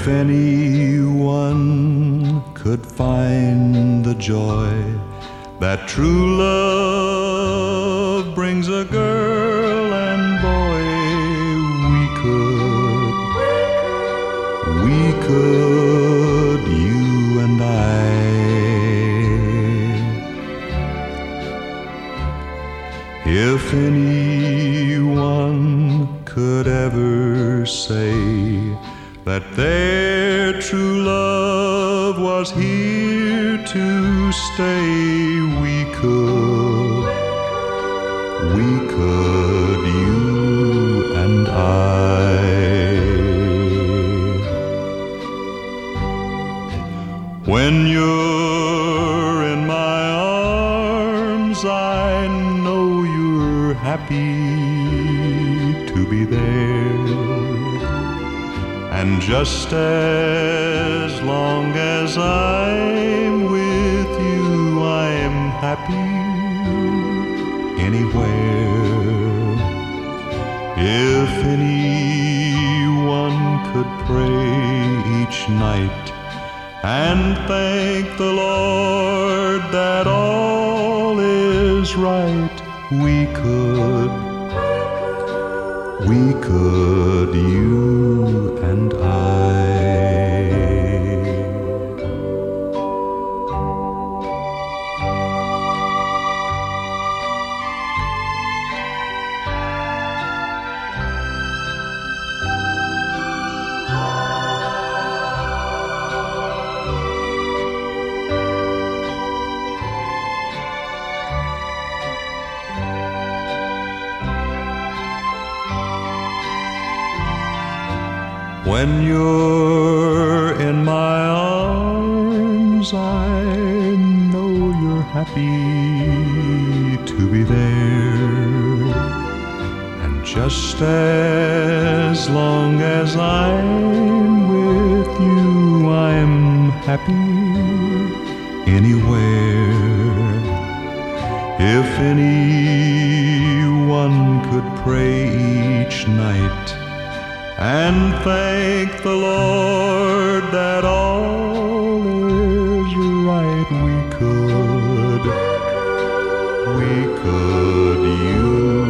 If anyone could find the joy that true love brings a girl and boy, we could, you and I. If anyone could ever say that their true love was here to stay, we could, you and I. When you're in my arms, I know you're happy to be there. And just as long as I'm with you, I'm happy anywhere. If anyone could pray each night and thank the Lord that all is right, we could, you and I. When you're in my arms, I know you're happy to be there. And just as long as I'm with you, I'm happy anywhere. If anyone could pray each night and thank the Lord that all is right, we could, you